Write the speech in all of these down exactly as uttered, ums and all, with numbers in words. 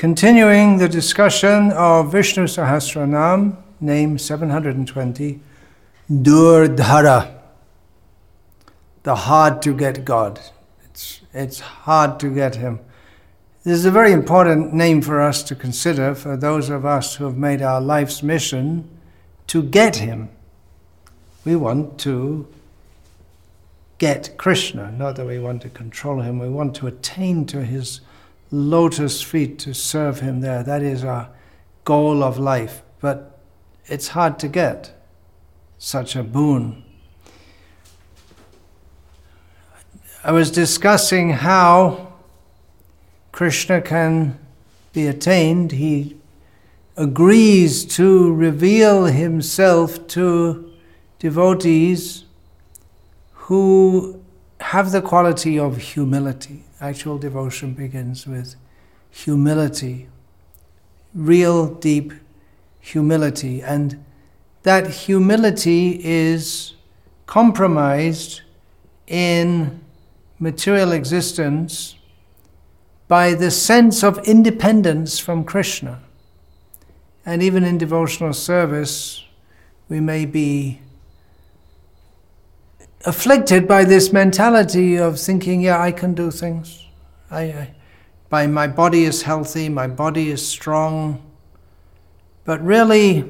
Continuing the discussion of Vishnu Sahasranam, name seven hundred twenty, Durdhara, the hard to get God. It's, it's hard to get him. This is a very important name for us to consider, for those of us who have made our life's mission to get him. We want to get Krishna, not that we want to control him, we want to attain to his lotus feet, to serve him there. That is our goal of life. But it's hard to get such a boon. I was discussing how Krishna can be attained. He agrees to reveal himself to devotees who have the quality of humility. Actual devotion begins with humility, real deep humility. And that humility is compromised in material existence by the sense of independence from Krishna. And even in devotional service, we may be afflicted by this mentality of thinking, yeah, I can do things. I, I, by my body is healthy, my body is strong. But really,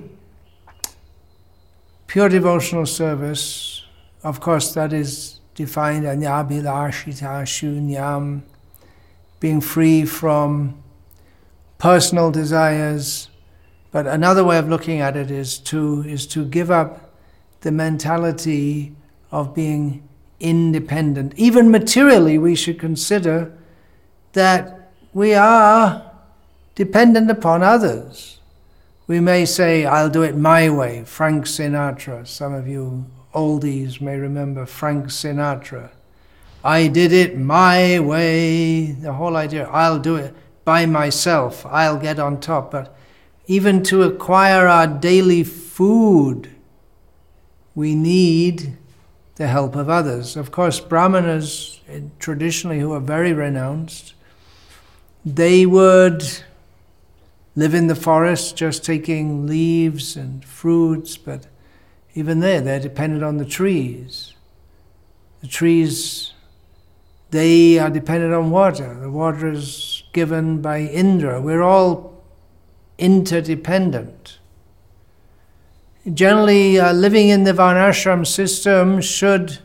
pure devotional service, of course, that is defined anyabhilashita shunyam, being free from personal desires. But another way of looking at it is to is to give up the mentality of being independent. Even materially, we should consider that we are dependent upon others. We may say, I'll do it my way, Frank Sinatra. Some of you oldies may remember Frank Sinatra. I did it my way. The whole idea, I'll do it by myself. I'll get on top. But even to acquire our daily food, we need the help of others. Of course, brahmanas, traditionally, who are very renounced, they would live in the forest just taking leaves and fruits, but even there, they're dependent on the trees. The trees, they are dependent on water. The water is given by Indra. We're all interdependent. Generally, uh, living in the Varnashram system should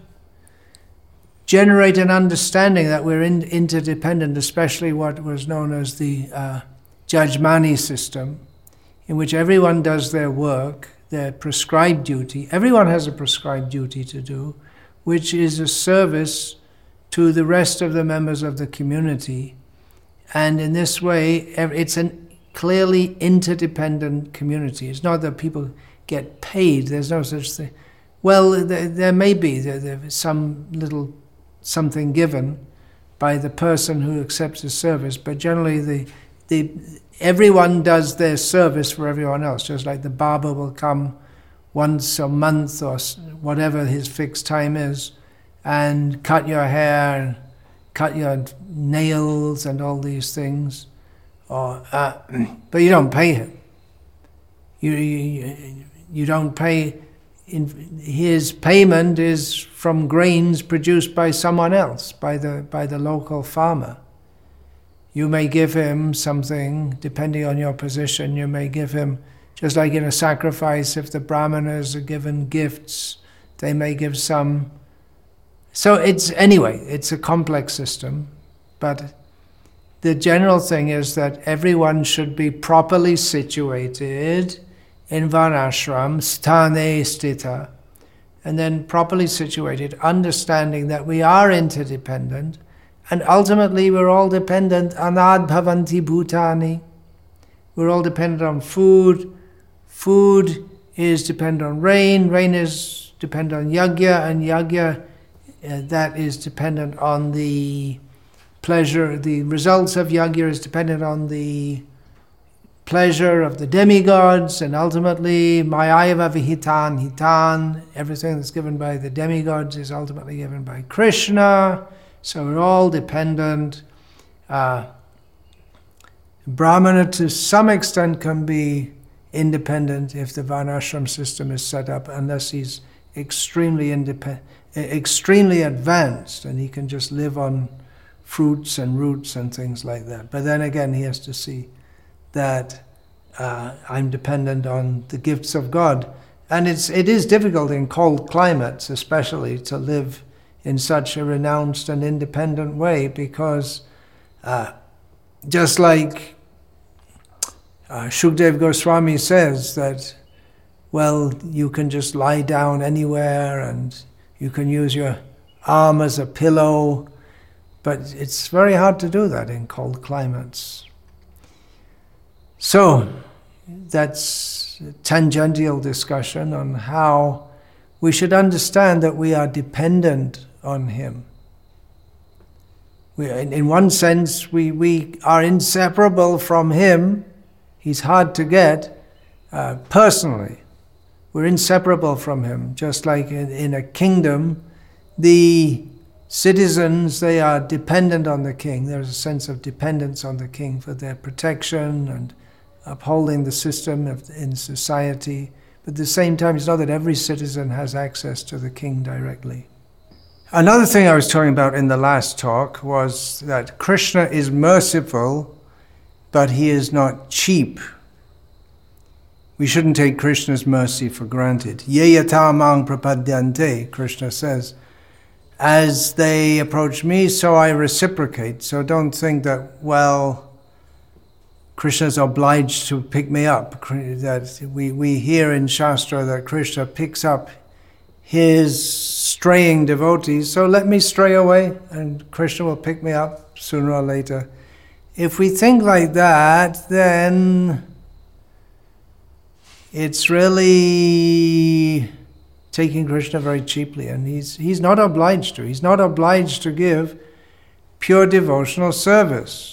generate an understanding that we're in, interdependent, especially what was known as the uh, Jajmani system, in which everyone does their work, their prescribed duty. Everyone has a prescribed duty to do, which is a service to the rest of the members of the community. And in this way, it's a clearly interdependent community. It's not that people get paid. There's no such thing. Well, there, there may be there, there's some little something given by the person who accepts the service, but generally the the everyone does their service for everyone else. Just like the barber will come once a month or whatever his fixed time is, and cut your hair, and cut your nails, and all these things. Or, uh, but you don't pay him. You, you you don't pay. In, his payment is from grains produced by someone else, by the by the local farmer. You may give him something, depending on your position. You may give him, just like in a sacrifice, if the brahmanas are given gifts, they may give some. So it's, anyway, it's a complex system, but the general thing is that everyone should be properly situated in Varnashram, sthane stita, and then properly situated, understanding that we are interdependent, and ultimately we're all dependent, anad bhavanti bhutani. We're all dependent on food. Food is dependent on rain. Rain is dependent on yajna, and yajna, uh, that is dependent on the pleasure. The results of yajna is dependent on the pleasure of the demigods, and ultimately mayaiva vihitan hitan, everything that's given by the demigods is ultimately given by Krishna. So we're all dependent. Uh, Brahmana to some extent can be independent if the varnashram system is set up, unless he's extremely independent, extremely advanced, and he can just live on fruits and roots and things like that. But then again, he has to see that uh, I'm dependent on the gifts of God. And it's, it is difficult in cold climates, especially, to live in such a renounced and independent way, because uh, just like uh, Shukdev Goswami says that, well, you can just lie down anywhere and you can use your arm as a pillow, but it's very hard to do that in cold climates. So, that's a tangential discussion on how we should understand that we are dependent on Him. We, in, in one sense, we, we are inseparable from Him. He's hard to get uh, personally. We're inseparable from Him. Just like in, in a kingdom, the citizens, they are dependent on the king. There's a sense of dependence on the king for their protection and upholding the system of, in society. But at the same time, it's not that every citizen has access to the king directly. Another thing I was talking about in the last talk was that Krishna is merciful, but He is not cheap. We shouldn't take Krishna's mercy for granted. Ye yata mang prapadyante, Krishna says. As they approach me, so I reciprocate. So don't think that, well, Krishna is obliged to pick me up. That we, we hear in Shastra that Krishna picks up His straying devotees, so let me stray away and Krishna will pick me up sooner or later. If we think like that, then it's really taking Krishna very cheaply, and he's, he's not obliged to. He's not obliged to give pure devotional service.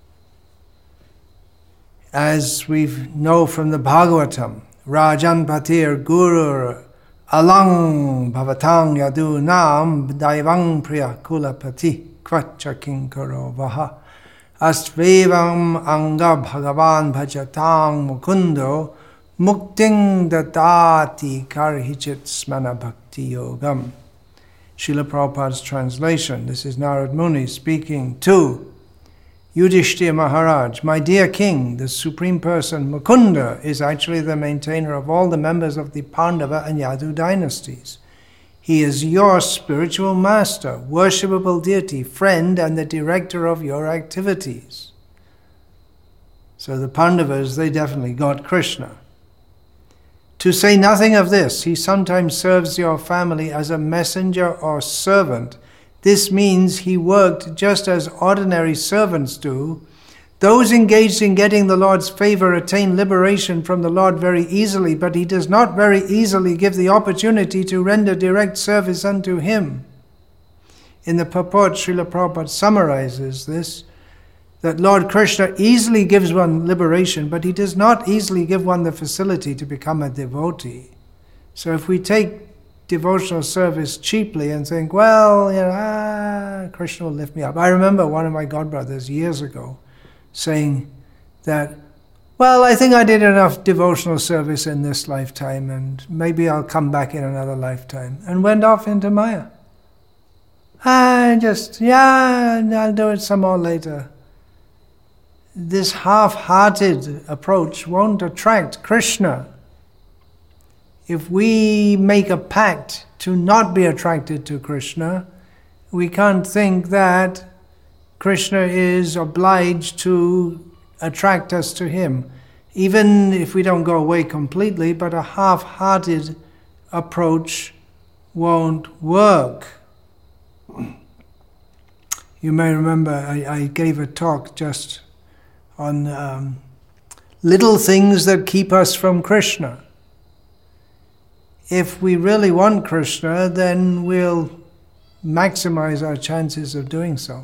As we know from the Bhagavatam, Rajan Patir Gurur Alang Bhavatang Yadu Nam Daivang Priya Kulapati Kvacha Kinkaro Vaha Astvevam Anga Bhagavan Bhajatang Mukundo Mukting Dadati Karhichit Smana Bhakti Yogam. Srila Prabhupada's translation. This is Narad Muni speaking to Yudhishthira Maharaj. My dear king, the Supreme Person Mukunda is actually the maintainer of all the members of the Pandava and Yadu dynasties. He is your spiritual master, worshipable deity, friend, and the director of your activities. So the Pandavas, they definitely got Krishna. To say nothing of this, he sometimes serves your family as a messenger or servant. This means he worked just as ordinary servants do. Those engaged in getting the Lord's favor attain liberation from the Lord very easily, but he does not very easily give the opportunity to render direct service unto him. In the purport, Srila Prabhupada summarizes this, that Lord Krishna easily gives one liberation, but he does not easily give one the facility to become a devotee. So if we take devotional service cheaply and think, well, you know, ah, Krishna will lift me up. I remember one of my godbrothers years ago saying that, well, I think I did enough devotional service in this lifetime and maybe I'll come back in another lifetime, and went off into Maya. I just, yeah, I'll do it some more later. This half-hearted approach won't attract Krishna. If we make a pact to not be attracted to Krishna, we can't think that Krishna is obliged to attract us to Him. Even if we don't go away completely, but a half-hearted approach won't work. You may remember I, I gave a talk just on um, little things that keep us from Krishna. If we really want Krishna, then we'll maximize our chances of doing so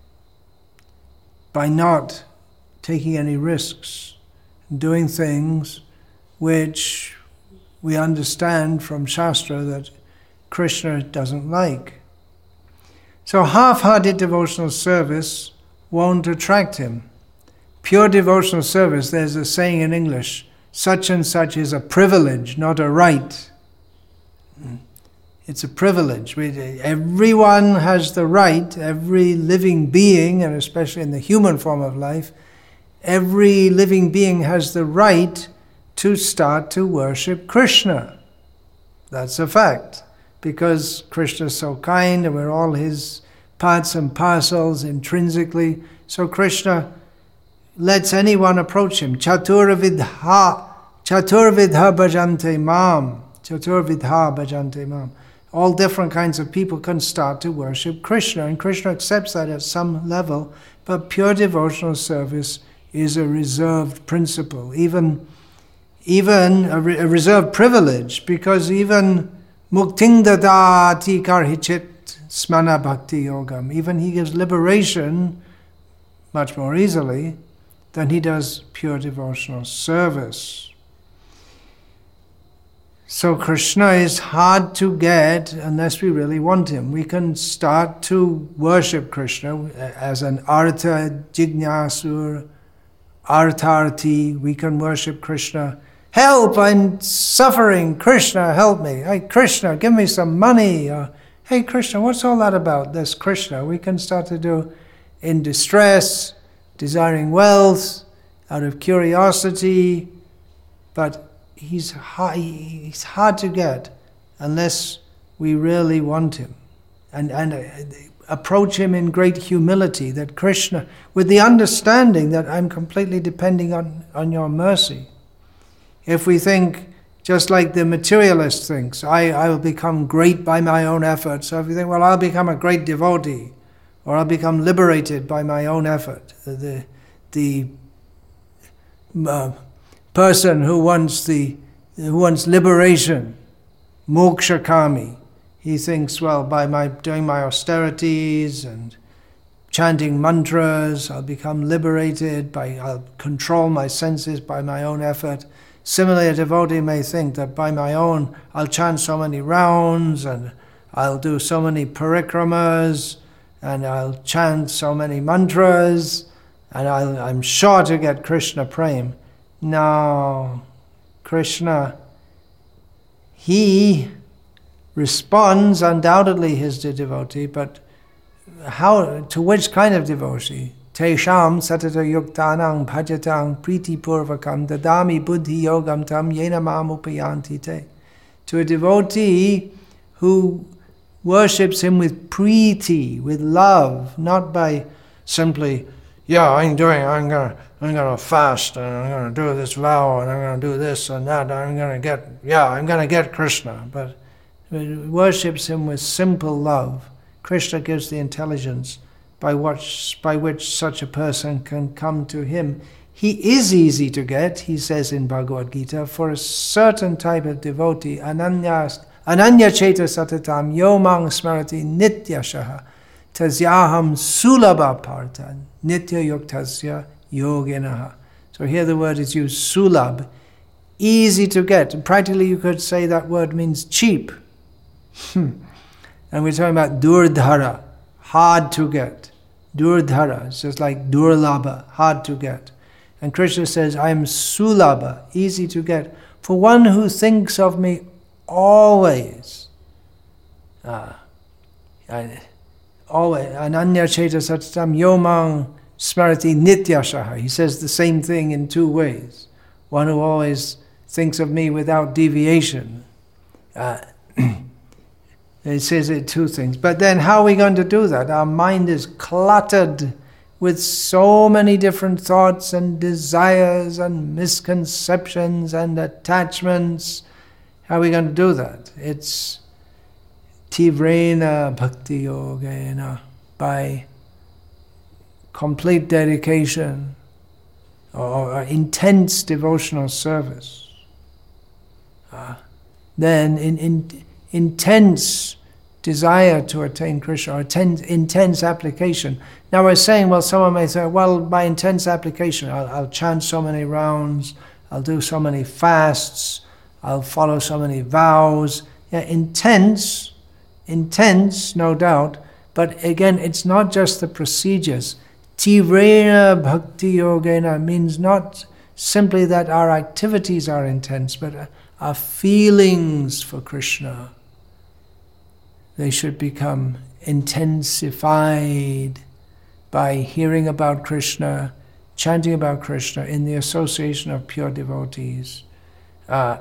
by not taking any risks, doing things which we understand from Shastra that Krishna doesn't like. So half-hearted devotional service won't attract him. pure devotional service, there's a saying in English, such and such is a privilege, not a right. It's a privilege. We, everyone has the right, every living being, and especially in the human form of life, every living being has the right to start to worship Krishna. That's a fact. Because Krishna is so kind and we're all his parts and parcels intrinsically. So Krishna lets anyone approach him. Chaturvidha, Chaturvidha bhajante mam. Chaturvidha bhajante mam. All different kinds of people can start to worship Krishna, and Krishna accepts that at some level, but pure devotional service is a reserved principle, even, even a, re- a reserved privilege, because even mukting dadati karhichit smana bhakti yogam, even he gives liberation much more easily than he does pure devotional service. So Krishna is hard to get unless we really want him. We can start to worship Krishna as an artha jignasur, artharti. We can worship Krishna. Help, I'm suffering. Krishna, help me. Hey, Krishna, give me some money. Or, hey, Krishna, what's all that about, this Krishna? We can start to do in distress, desiring wealth, out of curiosity, but He's hard, he's hard to get unless we really want him. And, and uh, approach him in great humility, that Krishna, with the understanding that I'm completely depending on, on your mercy. If we think, just like the materialist thinks, I, I will become great by my own effort. So if you think, well, I'll become a great devotee, or I'll become liberated by my own effort. The, the uh, person who wants the who wants liberation, moksha kami, he thinks, well, by my doing my austerities and chanting mantras, I'll become liberated, by I'll control my senses by my own effort. Similarly, a devotee may think that by my own, I'll chant so many rounds and I'll do so many parikramas and I'll chant so many mantras and I'll, I'm sure to get Krishna prem. No, Krishna, he responds, undoubtedly he's the devotee, but how, to which kind of devotee? Tesham satata yuktanang bhajatang priti purvakam dadami buddhi yogam tam yena mam upayanti te. To a devotee who worships him with priti, with love, not by simply, yeah, I'm doing, I'm gonna, I'm gonna fast, and I'm gonna do this vow, and I'm gonna do this and that, I'm gonna get, yeah, I'm gonna get Krishna. But worships him with simple love. Krishna gives the intelligence by which, by which such a person can come to him. He is easy to get, he says in Bhagavad Gita, for a certain type of devotee, ananya, ananya cheta satatam yomang smarati nityashaha tasyaham sulabha partha nitya yuktasya yoginaha. So here the word is used, sulabh, easy to get. And practically you could say that word means cheap. Hmm. And we're talking about durdhara, hard to get. Durdhara, it's just like durlabha, hard to get. And Krishna says, I am sulabha, easy to get, for one who thinks of me always. Ah, I, always. Ananya cheta satatam yomang smarati nityashaha. He says the same thing in two ways. One who always thinks of me without deviation. Uh, It says it two things. But then how are we going to do that? Our mind is cluttered with so many different thoughts and desires and misconceptions and attachments. How are we going to do that? It's tivrena bhakti yogena, by complete dedication or, or intense devotional service. Uh, then in, in intense desire to attain Krishna, or ten, intense application. Now we're saying, well, someone may say, well, by intense application, I'll, I'll chant so many rounds, I'll do so many fasts, I'll follow so many vows. Yeah, intense, intense, no doubt, but again, it's not just the procedures. Tivrena bhakti yogena means not simply that our activities are intense, but our feelings for Krishna, they should become intensified by hearing about Krishna, chanting about Krishna in the association of pure devotees. Uh,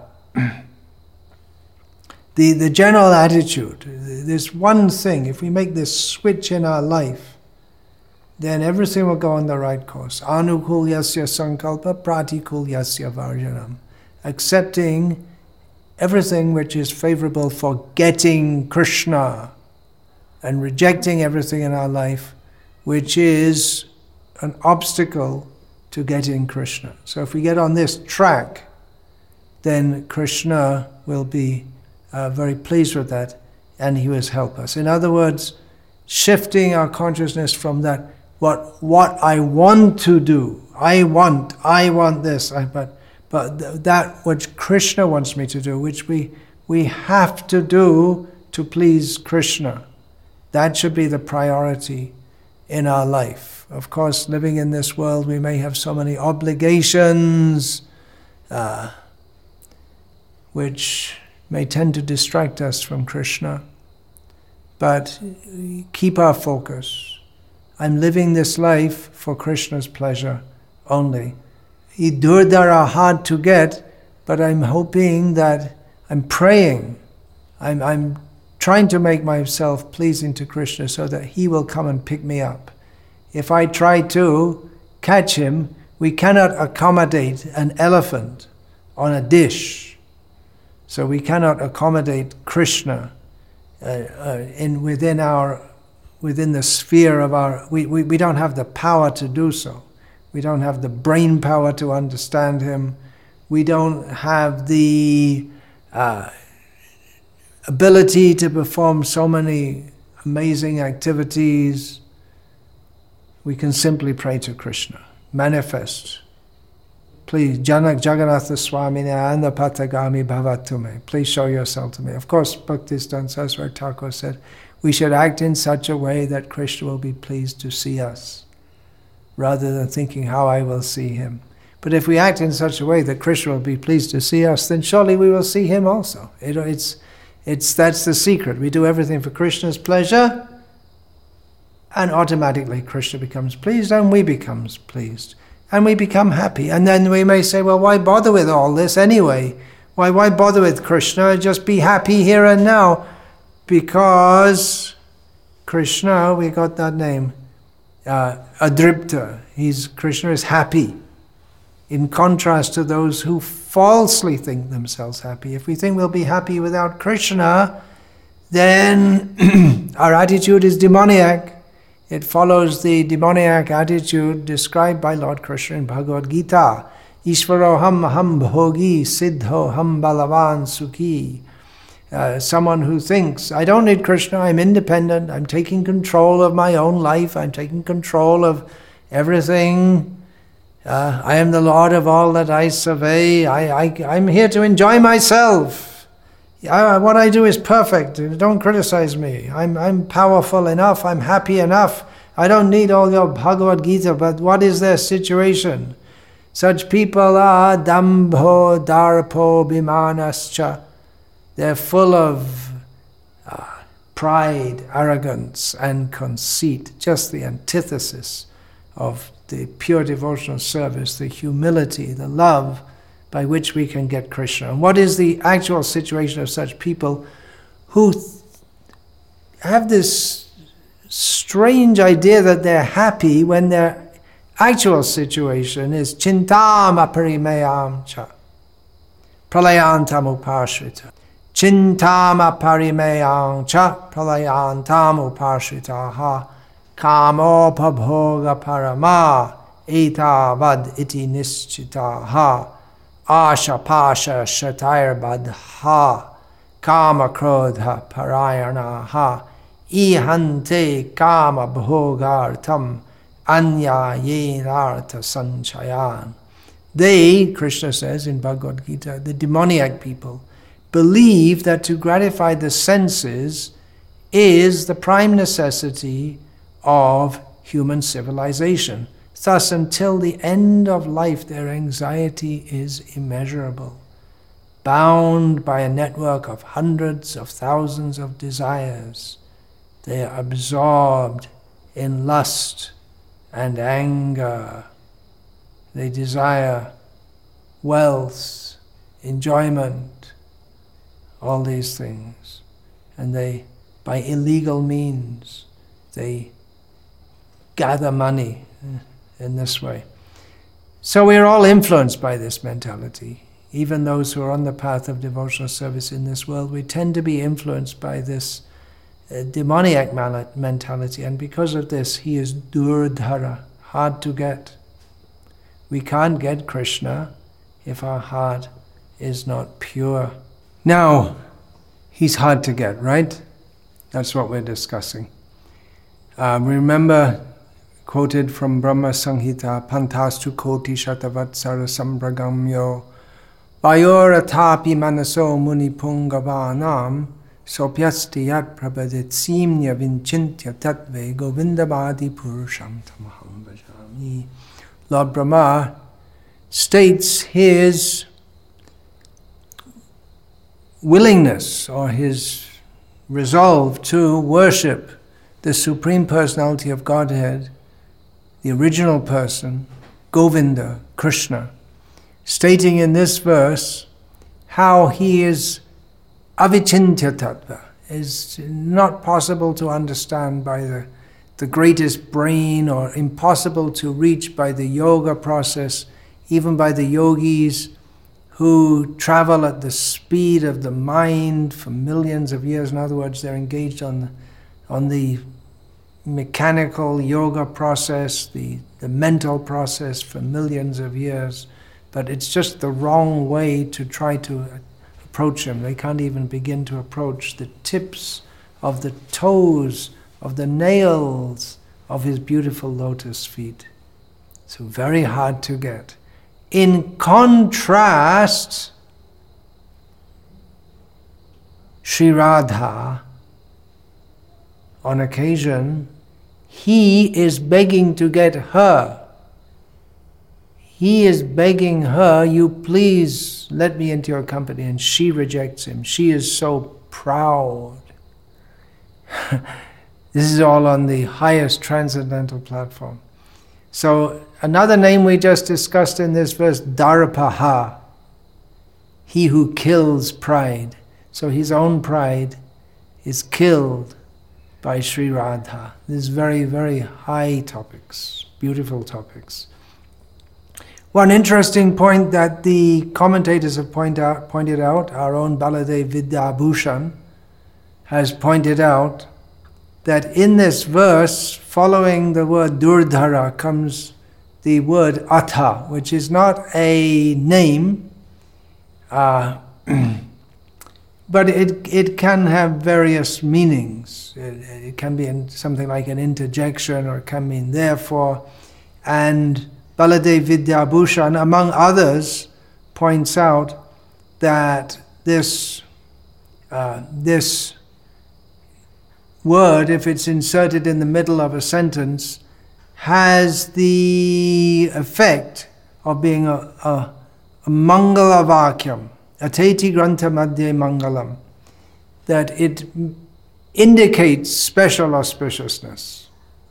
the, the general attitude, this one thing, if we make this switch in our life, then everything will go on the right course. Anukul yasya sankalpa pratikul yasya varjanam. Accepting everything which is favorable for getting Krishna and rejecting everything in our life which is an obstacle to getting Krishna. So if we get on this track, then Krishna will be uh, very pleased with that and he will help us. In other words, shifting our consciousness from that What what I want to do, I want, I want this, I, but but th- that which Krishna wants me to do, which we we have to do to please Krishna, that should be the priority in our life. Of course, living in this world, we may have so many obligations, uh, which may tend to distract us from Krishna, but keep our focus. I'm living this life for Krishna's pleasure only. Idurdar are hard to get, but I'm hoping that I'm praying. I'm, I'm trying to make myself pleasing to Krishna so that he will come and pick me up. If I try to catch him, we cannot accommodate an elephant on a dish. So we cannot accommodate Krishna uh, uh, in within our within the sphere of our, we, we, we don't have the power to do so. We don't have the brain power to understand him. We don't have the uh, ability to perform so many amazing activities. We can simply pray to Krishna. Manifest. Please, Janak Jagannatha Swamini Anapatagami Bhavatume. Please show yourself to me. Of course, Bhaktisiddhanta Saraswati Thakur said, we should act in such a way that Krishna will be pleased to see us, rather than thinking how I will see him. But if we act in such a way that Krishna will be pleased to see us, then surely we will see him also. It, it's, it's, that's the secret. We do everything for Krishna's pleasure, and automatically Krishna becomes pleased, and we become pleased, and we become happy. And then we may say, well, why bother with all this anyway? Why, why bother with Krishna? Just be happy here and now. Because Krishna, we got that name, uh, Adripta. He's, Krishna is happy. In contrast to those who falsely think themselves happy. If we think we'll be happy without Krishna, then our attitude is demoniac. It follows the demoniac attitude described by Lord Krishna in Bhagavad Gita. Ishvaroham ham bhogi siddho ham balavan sukhi. Uh, someone who thinks, I don't need Krishna, I'm independent, I'm taking control of my own life, I'm taking control of everything, uh, I am the Lord of all that I survey, I, I, I'm here to enjoy myself, I, what I do is perfect, don't criticize me, I'm, I'm powerful enough, I'm happy enough, I don't need all your Bhagavad Gita, but what is their situation? Such people are dambho darpo bimanascha. They're full of uh, pride, arrogance, and conceit, just the antithesis of the pure devotional service, the humility, the love by which we can get Krishna. And what is the actual situation of such people who th- have this strange idea that they're happy when their actual situation is chintam aparimayam cha, pralayantam upashrita. Chintama parimeyang cha pralayantam upashritaha kamo pabhoga parama etavad iti nischitaha asha pasha shatair badha kama krodha parayanaha ihante kama bhogartam anya yenartha sanchayan. They, Krishna says in Bhagavad Gita, the demoniac people, believe that to gratify the senses is the prime necessity of human civilization. Thus, until the end of life, their anxiety is immeasurable. Bound by a network of hundreds of thousands of desires, they are absorbed in lust and anger. They desire wealth, enjoyment, all these things. And they, by illegal means, they gather money in this way. So we're all influenced by this mentality. Even those who are on the path of devotional service in this world, we tend to be influenced by this uh, demoniac mentality. And because of this, he is durdhara, hard to get. We can't get Krishna if our heart is not pure. Now, he's hard to get, right? That's what we're discussing. Um, remember, quoted from Brahma Samhita, Pantastu koti shatavatsara sambragamyo vayoratapi manaso munipungavanam sopyasti yat prabhaditsimnya vinchintya tatve govindavadi purusham tamaham bhajami. Lord Brahma states his willingness or his resolve to worship the Supreme Personality of Godhead, the original person, Govinda, Krishna, stating in this verse how he is avichintya tattva, is not possible to understand by the, the greatest brain, or impossible to reach by the yoga process, even by the yogis who travel at the speed of the mind for millions of years. In other words, they're engaged on the, on the mechanical yoga process, the, the mental process for millions of years. But it's just the wrong way to try to approach him. They can't even begin to approach the tips of the toes, of the nails of his beautiful lotus feet. So very hard to get. In contrast, Sri Radha, on occasion, he is begging to get her. He is begging her, you please let me into your company, and she rejects him. She is so proud. This is all on the highest transcendental platform. So another name we just discussed in this verse, Darpaha, he who kills pride. So his own pride is killed by Sri Radha. These very, very high topics, beautiful topics. One interesting point that the commentators have point out, pointed out, our own Baladev Vidyabhushan has pointed out, that in this verse, following the word Durdhara, comes the word Atha, which is not a name, uh, but it it can have various meanings. It, it can be in something like an interjection, or it can mean therefore. And Baladev Vidyabhushan, among others, points out that this uh, this word, if it's inserted in the middle of a sentence, has the effect of being a, a, a mangala vakyam, ateti grantha madhye mangalam, that it indicates special auspiciousness.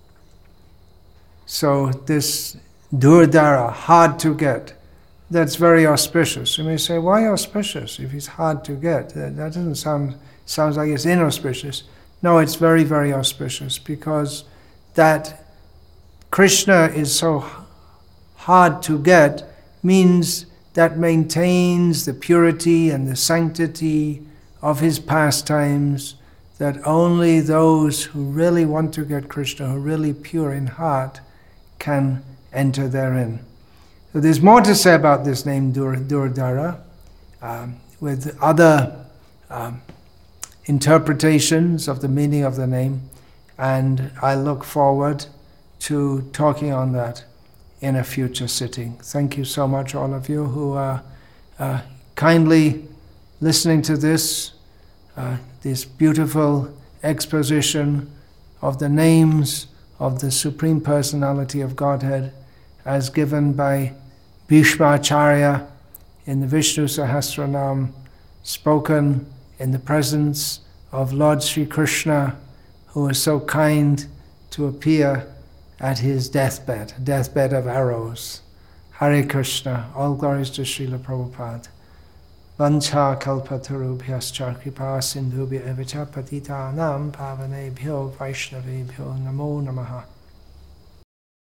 So this Durdhara, hard to get, that's very auspicious. You may say, why auspicious if it's hard to get? That, that doesn't sound, sounds like it's inauspicious. No, it's very, very auspicious, because that Krishna is so hard to get means that maintains the purity and the sanctity of his pastimes, that only those who really want to get Krishna, who are really pure in heart, can enter therein. So there's more to say about this name Dur- Durdhara, um, with other um, interpretations of the meaning of the name, and I look forward to talking on that in a future sitting. Thank you so much, all of you who are uh, kindly listening to this, uh, this beautiful exposition of the names of the Supreme Personality of Godhead as given by Bhishma Acharya in the Vishnu Sahasranam, spoken in the presence of Lord Sri Krishna, who was so kind to appear at his deathbed, deathbed of arrows. Hare Krishna, all glories to Srila Prabhupada. Vancha kalpatarubhyascha kripa sindhubhya evacha patitanam pavanebhyo vaishnavebhyo namo namaha.